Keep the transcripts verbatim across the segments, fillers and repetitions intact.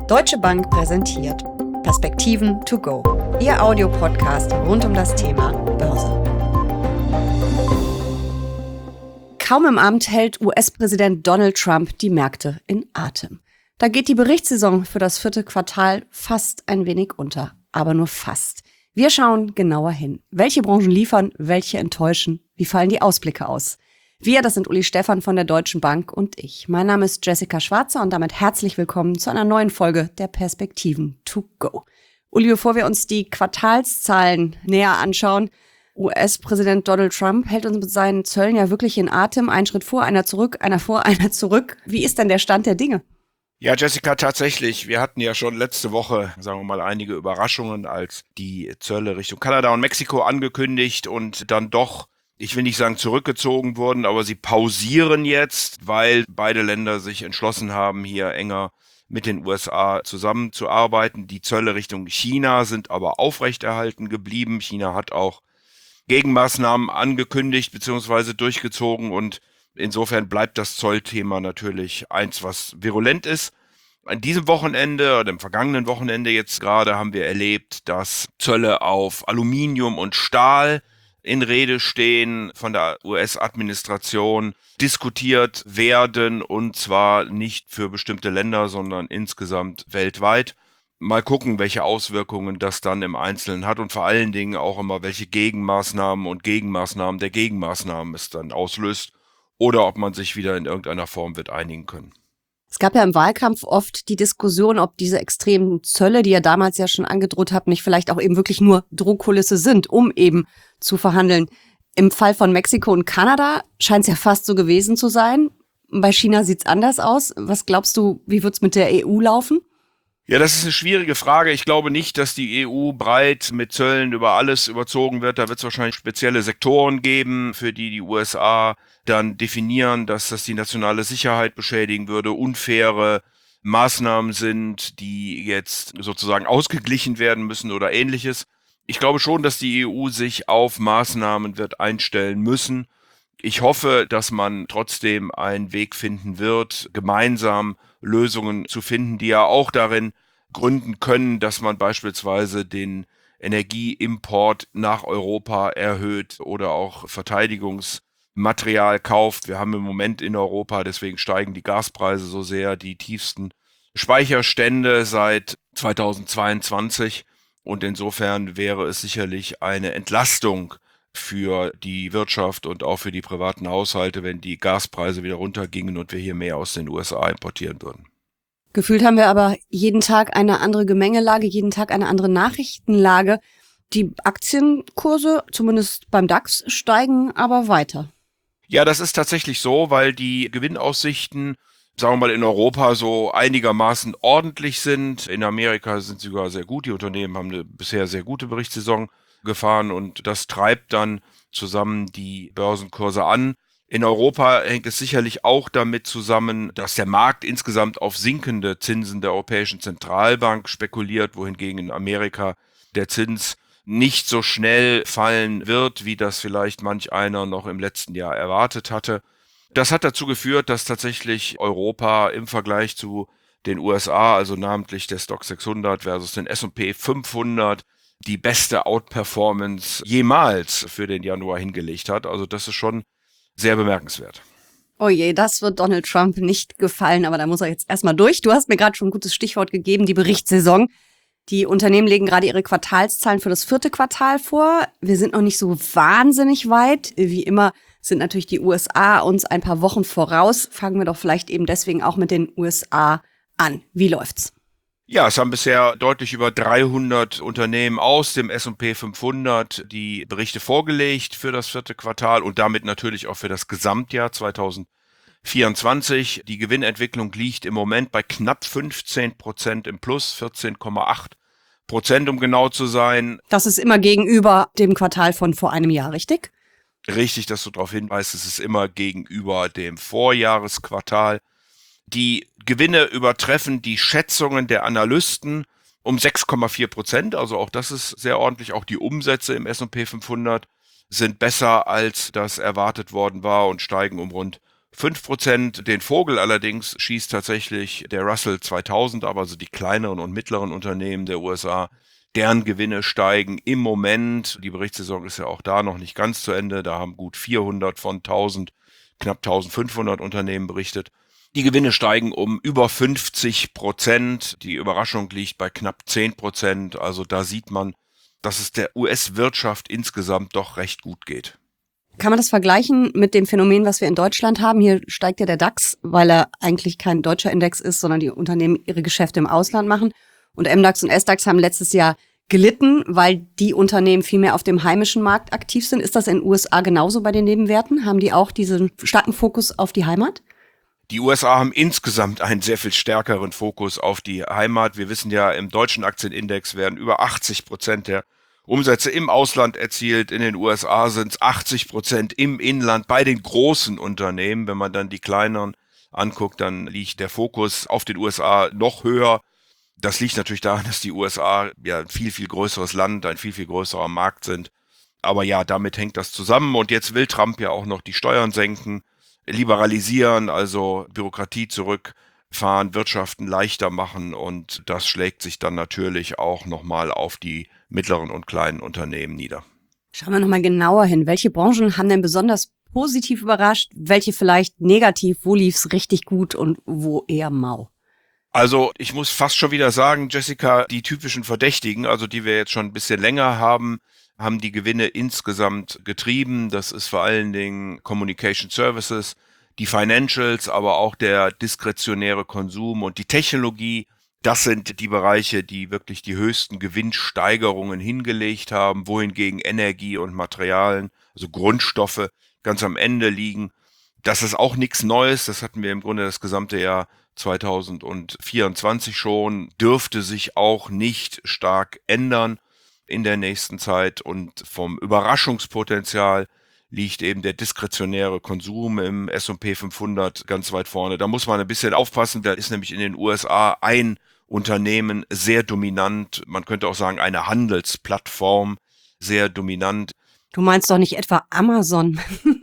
Deutsche Bank präsentiert Perspektiven to go, Ihr Audiopodcast rund um das Thema Börse. Kaum im Amt hält U S-Präsident Donald Trump die Märkte in Atem. Da geht die Berichtssaison für das vierte Quartal fast ein wenig unter, aber nur fast. Wir schauen genauer hin. Welche Branchen liefern, welche enttäuschen, wie fallen die Ausblicke aus? Wir, das sind Uli Stephan von der Deutschen Bank und ich. Mein Name ist Jessica Schwarzer und damit herzlich willkommen zu einer neuen Folge der Perspektiven to go. Uli, bevor wir uns die Quartalszahlen näher anschauen, U S-Präsident Donald Trump hält uns mit seinen Zöllen ja wirklich in Atem. Ein Schritt vor, einer zurück, einer vor, einer zurück. Wie ist denn der Stand der Dinge? Ja, Jessica, tatsächlich. Wir hatten ja schon letzte Woche, sagen wir mal, einige Überraschungen, als die Zölle Richtung Kanada und Mexiko angekündigt und dann doch, ich will nicht sagen zurückgezogen wurden, aber sie pausieren jetzt, weil beide Länder sich entschlossen haben, hier enger mit den U S A zusammenzuarbeiten. Die Zölle Richtung China sind aber aufrechterhalten geblieben. China hat auch Gegenmaßnahmen angekündigt bzw. durchgezogen und insofern bleibt das Zollthema natürlich eins, was virulent ist. An diesem Wochenende oder im vergangenen Wochenende jetzt gerade haben wir erlebt, dass Zölle auf Aluminium und Stahl in Rede stehen, von der U S-Administration diskutiert werden, und zwar nicht für bestimmte Länder, sondern insgesamt weltweit. Mal gucken, welche Auswirkungen das dann im Einzelnen hat und vor allen Dingen auch immer, welche Gegenmaßnahmen und Gegenmaßnahmen der Gegenmaßnahmen es dann auslöst oder ob man sich wieder in irgendeiner Form wird einigen können. Es gab ja im Wahlkampf oft die Diskussion, ob diese extremen Zölle, die ihr damals ja schon angedroht habt, nicht vielleicht auch eben wirklich nur Drohkulisse sind, um eben zu verhandeln. Im Fall von Mexiko und Kanada scheint es ja fast so gewesen zu sein. Bei China sieht es anders aus. Was glaubst du, wie wird es mit der E U laufen? Ja, das ist eine schwierige Frage. Ich glaube nicht, dass die E U breit mit Zöllen über alles überzogen wird. Da wird es wahrscheinlich spezielle Sektoren geben, für die die U S A dann definieren, dass das die nationale Sicherheit beschädigen würde, unfaire Maßnahmen sind, die jetzt sozusagen ausgeglichen werden müssen oder ähnliches. Ich glaube schon, dass die E U sich auf Maßnahmen wird einstellen müssen. Ich hoffe, dass man trotzdem einen Weg finden wird, gemeinsam Lösungen zu finden, die ja auch darin gründen können, dass man beispielsweise den Energieimport nach Europa erhöht oder auch Verteidigungsmaterial kauft. Wir haben im Moment in Europa, deswegen steigen die Gaspreise so sehr, die tiefsten Speicherstände seit zweitausendzweiundzwanzig. Und insofern wäre es sicherlich eine Entlastung für die Wirtschaft und auch für die privaten Haushalte, wenn die Gaspreise wieder runtergingen und wir hier mehr aus den U S A importieren würden. Gefühlt haben wir aber jeden Tag eine andere Gemengelage, jeden Tag eine andere Nachrichtenlage. Die Aktienkurse, zumindest beim DAX, steigen aber weiter. Ja, das ist tatsächlich so, weil die Gewinnaussichten, sagen wir mal, in Europa so einigermaßen ordentlich sind. In Amerika sind sie sogar sehr gut. Die Unternehmen haben eine bisher sehr gute Berichtssaison gefahren und das treibt dann zusammen die Börsenkurse an. In Europa hängt es sicherlich auch damit zusammen, dass der Markt insgesamt auf sinkende Zinsen der Europäischen Zentralbank spekuliert, wohingegen in Amerika der Zins nicht so schnell fallen wird, wie das vielleicht manch einer noch im letzten Jahr erwartet hatte. Das hat dazu geführt, dass tatsächlich Europa im Vergleich zu den U S A, also namentlich der Stoxx sechshundert versus den S und P fünfhundert, die beste Outperformance jemals für den Januar hingelegt hat. Also das ist schon sehr bemerkenswert. Oh je, das wird Donald Trump nicht gefallen, aber da muss er jetzt erstmal durch. Du hast mir gerade schon ein gutes Stichwort gegeben, die Berichtssaison. Die Unternehmen legen gerade ihre Quartalszahlen für das vierte Quartal vor. Wir sind noch nicht so wahnsinnig weit. Wie immer sind natürlich die U S A uns ein paar Wochen voraus. Fangen wir doch vielleicht eben deswegen auch mit den U S A an. Wie läuft's? Ja, es haben bisher deutlich über dreihundert Unternehmen aus dem S und P fünfhundert die Berichte vorgelegt für das vierte Quartal und damit natürlich auch für das Gesamtjahr zweitausendvierundzwanzig. Die Gewinnentwicklung liegt im Moment bei knapp fünfzehn Prozent im Plus, vierzehn Komma acht Prozent, um genau zu sein. Das ist immer gegenüber dem Quartal von vor einem Jahr, richtig? Richtig, dass du darauf hinweist, es ist immer gegenüber dem Vorjahresquartal. Die Gewinne übertreffen die Schätzungen der Analysten um sechs Komma vier Prozent, also auch das ist sehr ordentlich. Auch die Umsätze im S und P fünfhundert sind besser, als das erwartet worden war und steigen um rund fünf Prozent. Den Vogel allerdings schießt tatsächlich der Russell zweitausend, aber also die kleineren und mittleren Unternehmen der U S A, deren Gewinne steigen im Moment. Die Berichtssaison ist ja auch da noch nicht ganz zu Ende. Da haben gut vierhundert von tausend, knapp eintausendfünfhundert Unternehmen berichtet. Die Gewinne steigen um über fünfzig Prozent. Die Überraschung liegt bei knapp zehn Prozent. Also da sieht man, dass es der U S-Wirtschaft insgesamt doch recht gut geht. Kann man das vergleichen mit dem Phänomen, was wir in Deutschland haben? Hier steigt ja der DAX, weil er eigentlich kein deutscher Index ist, sondern die Unternehmen ihre Geschäfte im Ausland machen. Und M DAX und S DAX haben letztes Jahr gelitten, weil die Unternehmen viel mehr auf dem heimischen Markt aktiv sind. Ist das in den U S A genauso bei den Nebenwerten? Haben die auch diesen starken Fokus auf die Heimat? Die U S A haben insgesamt einen sehr viel stärkeren Fokus auf die Heimat. Wir wissen ja, im deutschen Aktienindex werden über achtzig Prozent der Umsätze im Ausland erzielt. In den U S A sind es achtzig Prozent im Inland bei den großen Unternehmen. Wenn man dann die kleineren anguckt, dann liegt der Fokus auf den U S A noch höher. Das liegt natürlich daran, dass die U S A ja ein viel, viel größeres Land, ein viel, viel größerer Markt sind. Aber ja, damit hängt das zusammen. Und jetzt will Trump ja auch noch die Steuern senken, liberalisieren, also Bürokratie zurückfahren, Wirtschaften leichter machen. Und das schlägt sich dann natürlich auch nochmal auf die mittleren und kleinen Unternehmen nieder. Schauen wir nochmal genauer hin. Welche Branchen haben denn besonders positiv überrascht? Welche vielleicht negativ? Wo lief es richtig gut und wo eher mau? Also ich muss fast schon wieder sagen, Jessica, die typischen Verdächtigen, also die wir jetzt schon ein bisschen länger haben, haben die Gewinne insgesamt getrieben. Das ist vor allen Dingen Communication Services, die Financials, aber auch der diskretionäre Konsum und die Technologie. Das sind die Bereiche, die wirklich die höchsten Gewinnsteigerungen hingelegt haben, wohingegen Energie und Materialien, also Grundstoffe, ganz am Ende liegen. Das ist auch nichts Neues, das hatten wir im Grunde das gesamte Jahr zweitausendvierundzwanzig schon, dürfte sich auch nicht stark ändern in der nächsten Zeit. Und vom Überraschungspotenzial liegt eben der diskretionäre Konsum im S und P fünfhundert ganz weit vorne. Da muss man ein bisschen aufpassen, da ist nämlich in den U S A ein Unternehmen sehr dominant, man könnte auch sagen eine Handelsplattform sehr dominant. Du meinst doch nicht etwa Amazon?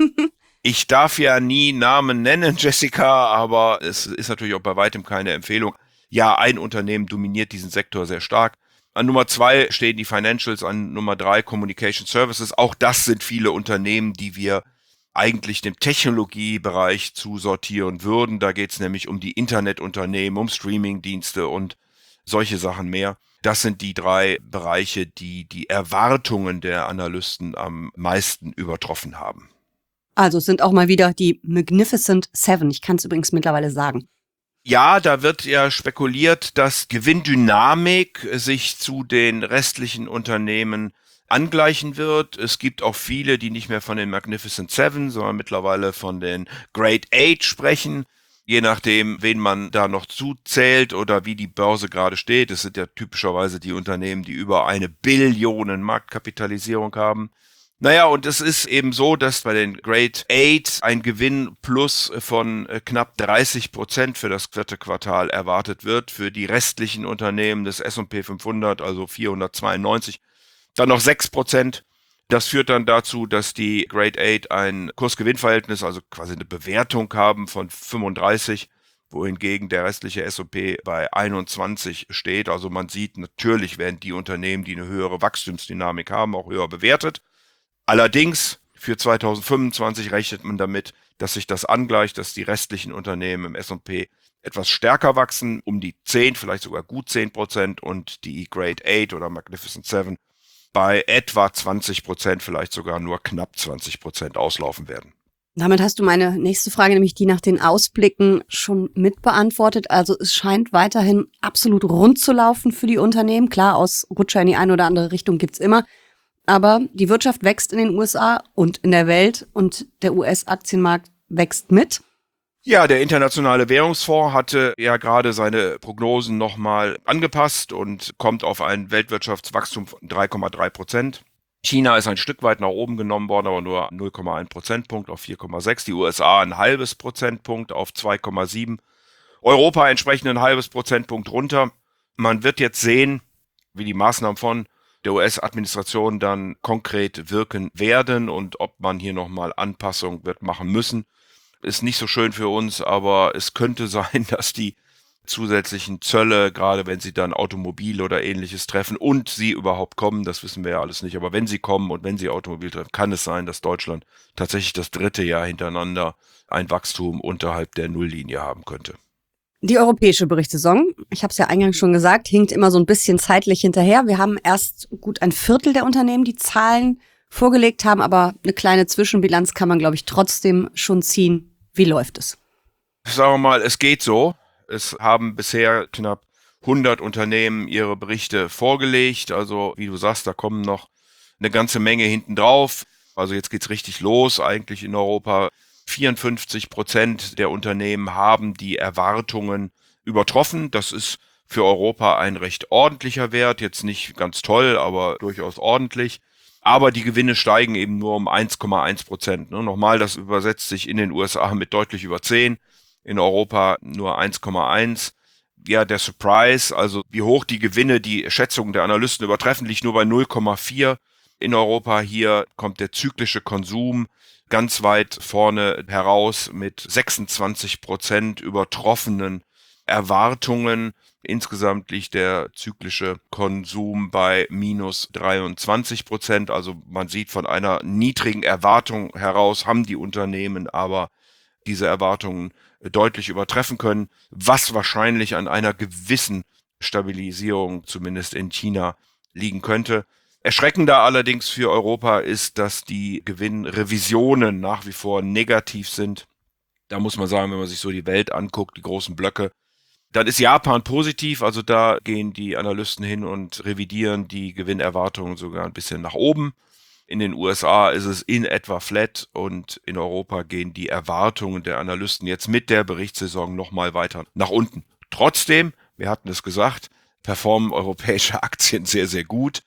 Ich darf ja nie Namen nennen, Jessica, aber es ist natürlich auch bei weitem keine Empfehlung. Ja, ein Unternehmen dominiert diesen Sektor sehr stark. An Nummer zwei stehen die Financials, an Nummer drei Communication Services. Auch das sind viele Unternehmen, die wir eigentlich dem Technologiebereich zusortieren würden. Da geht es nämlich um die Internetunternehmen, um Streamingdienste und solche Sachen mehr. Das sind die drei Bereiche, die die Erwartungen der Analysten am meisten übertroffen haben. Also es sind auch mal wieder die Magnificent Seven. Ich kann es übrigens mittlerweile sagen. Ja, da wird ja spekuliert, dass Gewinndynamik sich zu den restlichen Unternehmen angleichen wird. Es gibt auch viele, die nicht mehr von den Magnificent Seven, sondern mittlerweile von den Great Eight sprechen. Je nachdem, wen man da noch zuzählt oder wie die Börse gerade steht. Es sind ja typischerweise die Unternehmen, die über eine Billion Marktkapitalisierung haben. Naja, und es ist eben so, dass bei den Great Eight ein Gewinn plus von knapp dreißig Prozent für das vierte Quartal erwartet wird. Für die restlichen Unternehmen des S und P fünfhundert, also vierhundertzweiundneunzig, dann noch sechs Prozent. Das führt dann dazu, dass die Great Eight ein Kursgewinnverhältnis, also quasi eine Bewertung haben von fünfunddreißig, wohingegen der restliche S und P bei einundzwanzig steht. Also man sieht, natürlich werden die Unternehmen, die eine höhere Wachstumsdynamik haben, auch höher bewertet. Allerdings für zweitausendfünfundzwanzig rechnet man damit, dass sich das angleicht, dass die restlichen Unternehmen im S und P etwas stärker wachsen, um die zehn, vielleicht sogar gut zehn Prozent und die Great Eight oder Magnificent Seven bei etwa zwanzig Prozent, vielleicht sogar nur knapp zwanzig Prozent auslaufen werden. Damit hast du meine nächste Frage, nämlich die nach den Ausblicken, schon mitbeantwortet. Also es scheint weiterhin absolut rund zu laufen für die Unternehmen. Klar, aus Rutscher in die eine oder andere Richtung gibt's immer. Aber die Wirtschaft wächst in den U S A und in der Welt und der U S-Aktienmarkt wächst mit. Ja, der Internationale Währungsfonds hatte ja gerade seine Prognosen nochmal angepasst und kommt auf ein Weltwirtschaftswachstum von drei Komma drei Prozent. China ist ein Stück weit nach oben genommen worden, aber nur null Komma eins Prozentpunkt auf vier Komma sechs. Die U S A ein halbes Prozentpunkt auf zwei Komma sieben. Europa entsprechend ein halbes Prozentpunkt runter. Man wird jetzt sehen, wie die Maßnahmen von der U S-Administration dann konkret wirken werden und ob man hier nochmal Anpassungen wird machen müssen. ist nicht so schön für uns, aber es könnte sein, dass die zusätzlichen Zölle, gerade wenn sie dann Automobil oder Ähnliches treffen und sie überhaupt kommen, das wissen wir ja alles nicht, aber wenn sie kommen und wenn sie Automobil treffen, kann es sein, dass Deutschland tatsächlich das dritte Jahr hintereinander ein Wachstum unterhalb der Nulllinie haben könnte. Die europäische Berichtssaison, ich habe es ja eingangs schon gesagt, hinkt immer so ein bisschen zeitlich hinterher. Wir haben erst gut ein Viertel der Unternehmen, die Zahlen vorgelegt haben, aber eine kleine Zwischenbilanz kann man, glaube ich, trotzdem schon ziehen. Wie läuft es? Sagen wir mal, es geht so. Es haben bisher knapp hundert Unternehmen ihre Berichte vorgelegt. Also wie du sagst, da kommen noch eine ganze Menge hinten drauf. Also jetzt geht's richtig los eigentlich in Europa. vierundfünfzig Prozent der Unternehmen haben die Erwartungen übertroffen. Das ist für Europa ein recht ordentlicher Wert. Jetzt nicht ganz toll, aber durchaus ordentlich. Aber die Gewinne steigen eben nur um eins Komma eins Prozent. Nochmal, das übersetzt sich in den U S A mit deutlich über zehn. In Europa nur eins Komma eins. Ja, der Surprise, also wie hoch die Gewinne, die Schätzungen der Analysten übertreffen, liegt nur bei null Komma vier. In Europa hier kommt der zyklische Konsum ganz weit vorne heraus mit sechsundzwanzig Prozent übertroffenen Erwartungen. Insgesamt liegt der zyklische Konsum bei minus dreiundzwanzig Prozent. Also man sieht, von einer niedrigen Erwartung heraus haben die Unternehmen aber diese Erwartungen deutlich übertreffen können, was wahrscheinlich an einer gewissen Stabilisierung zumindest in China liegen könnte. Erschreckender allerdings für Europa ist, dass die Gewinnrevisionen nach wie vor negativ sind. Da muss man sagen, wenn man sich so die Welt anguckt, die großen Blöcke, dann ist Japan positiv, also da gehen die Analysten hin und revidieren die Gewinnerwartungen sogar ein bisschen nach oben. In den U S A ist es in etwa flat und in Europa gehen die Erwartungen der Analysten jetzt mit der Berichtssaison nochmal weiter nach unten. Trotzdem, wir hatten es gesagt, performen europäische Aktien sehr, sehr gut,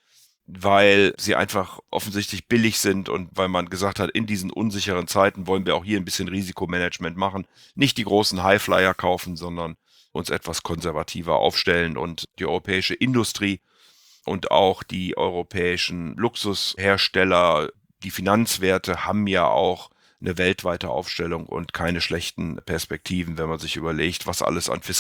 weil sie einfach offensichtlich billig sind und weil man gesagt hat, in diesen unsicheren Zeiten wollen wir auch hier ein bisschen Risikomanagement machen. Nicht die großen Highflyer kaufen, sondern uns etwas konservativer aufstellen, und die europäische Industrie und auch die europäischen Luxushersteller, die Finanzwerte haben ja auch eine weltweite Aufstellung und keine schlechten Perspektiven, wenn man sich überlegt, was alles an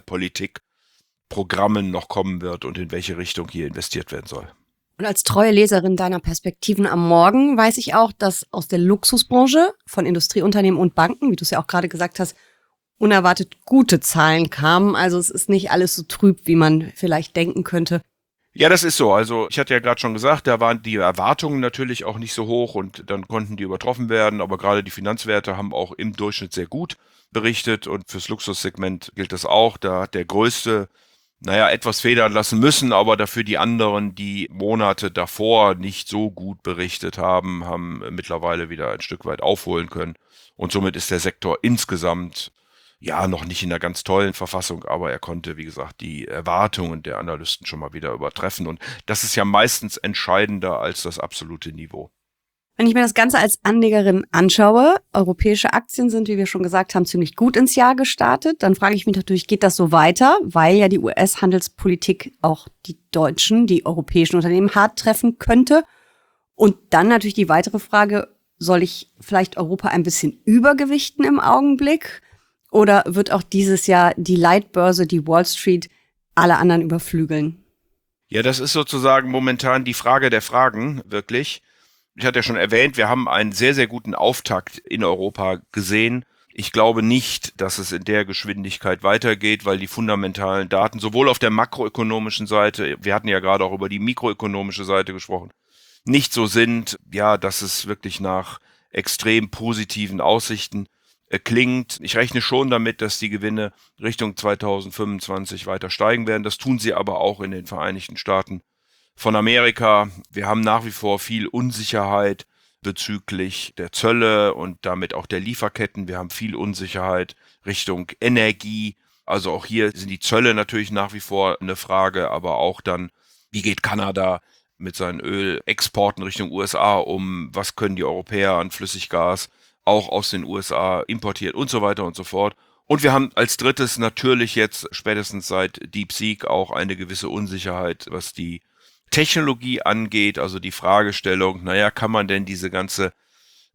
Fiskalpolitik-Programmen noch kommen wird und in welche Richtung hier investiert werden soll. Und als treue Leserin deiner Perspektiven am Morgen weiß ich auch, dass aus der Luxusbranche von Industrieunternehmen und Banken, wie du es ja auch gerade gesagt hast, unerwartet gute Zahlen kamen. Also es ist nicht alles so trüb, wie man vielleicht denken könnte. Ja, das ist so. Also ich hatte ja gerade schon gesagt, da waren die Erwartungen natürlich auch nicht so hoch und dann konnten die übertroffen werden. Aber gerade die Finanzwerte haben auch im Durchschnitt sehr gut berichtet und fürs Luxussegment gilt das auch. Da hat der Größte, naja, etwas federn lassen müssen, aber dafür die anderen, die Monate davor nicht so gut berichtet haben, haben mittlerweile wieder ein Stück weit aufholen können. Und somit ist der Sektor insgesamt ja noch nicht in einer ganz tollen Verfassung, aber er konnte, wie gesagt, die Erwartungen der Analysten schon mal wieder übertreffen. Und das ist ja meistens entscheidender als das absolute Niveau. Wenn ich mir das Ganze als Anlegerin anschaue, europäische Aktien sind, wie wir schon gesagt haben, ziemlich gut ins Jahr gestartet, dann frage ich mich natürlich, geht das so weiter, weil ja die U S-Handelspolitik auch die deutschen, die europäischen Unternehmen hart treffen könnte. Und dann natürlich die weitere Frage, soll ich vielleicht Europa ein bisschen übergewichten im Augenblick? Oder wird auch dieses Jahr die Leitbörse, die Wall Street, alle anderen überflügeln? Ja, das ist sozusagen momentan die Frage der Fragen, wirklich. Ich hatte ja schon erwähnt, wir haben einen sehr, sehr guten Auftakt in Europa gesehen. Ich glaube nicht, dass es in der Geschwindigkeit weitergeht, weil die fundamentalen Daten sowohl auf der makroökonomischen Seite, wir hatten ja gerade auch über die mikroökonomische Seite gesprochen, nicht so sind, ja, dass es wirklich nach extrem positiven Aussichten klingt. Ich rechne schon damit, dass die Gewinne Richtung zweitausendfünfundzwanzig weiter steigen werden. Das tun sie aber auch in den Vereinigten Staaten von Amerika. Wir haben nach wie vor viel Unsicherheit bezüglich der Zölle und damit auch der Lieferketten. Wir haben viel Unsicherheit Richtung Energie. Also auch hier sind die Zölle natürlich nach wie vor eine Frage, aber auch dann, wie geht Kanada mit seinen Ölexporten Richtung U S A um? Was können die Europäer an Flüssiggas auch aus den U S A importiert und so weiter und so fort. Und wir haben als drittes natürlich jetzt spätestens seit DeepSeek auch eine gewisse Unsicherheit, was die Technologie angeht, also die Fragestellung, naja, kann man denn diese ganze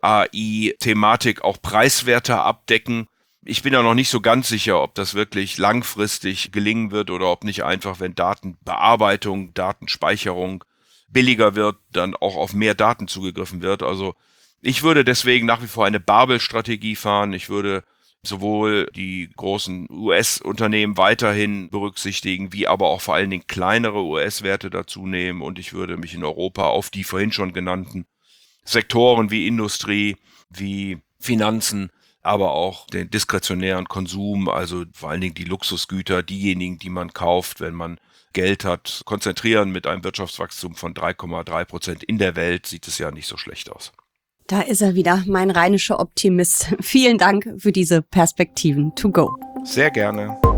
A I-Thematik auch preiswerter abdecken. Ich bin ja noch nicht so ganz sicher, ob das wirklich langfristig gelingen wird oder ob nicht einfach, wenn Datenbearbeitung, Datenspeicherung billiger wird, dann auch auf mehr Daten zugegriffen wird. Also ich würde deswegen nach wie vor eine Babel-Strategie fahren. Ich würde sowohl die großen U S-Unternehmen weiterhin berücksichtigen, wie aber auch vor allen Dingen kleinere U S-Werte dazu nehmen. Und ich würde mich in Europa auf die vorhin schon genannten Sektoren wie Industrie, wie Finanzen, aber auch den diskretionären Konsum, also vor allen Dingen die Luxusgüter, diejenigen, die man kauft, wenn man Geld hat, konzentrieren. Mit einem Wirtschaftswachstum von drei Komma drei Prozent in der Welt sieht es ja nicht so schlecht aus. Da ist er wieder, mein rheinischer Optimist. Vielen Dank für diese Perspektiven to go. Sehr gerne.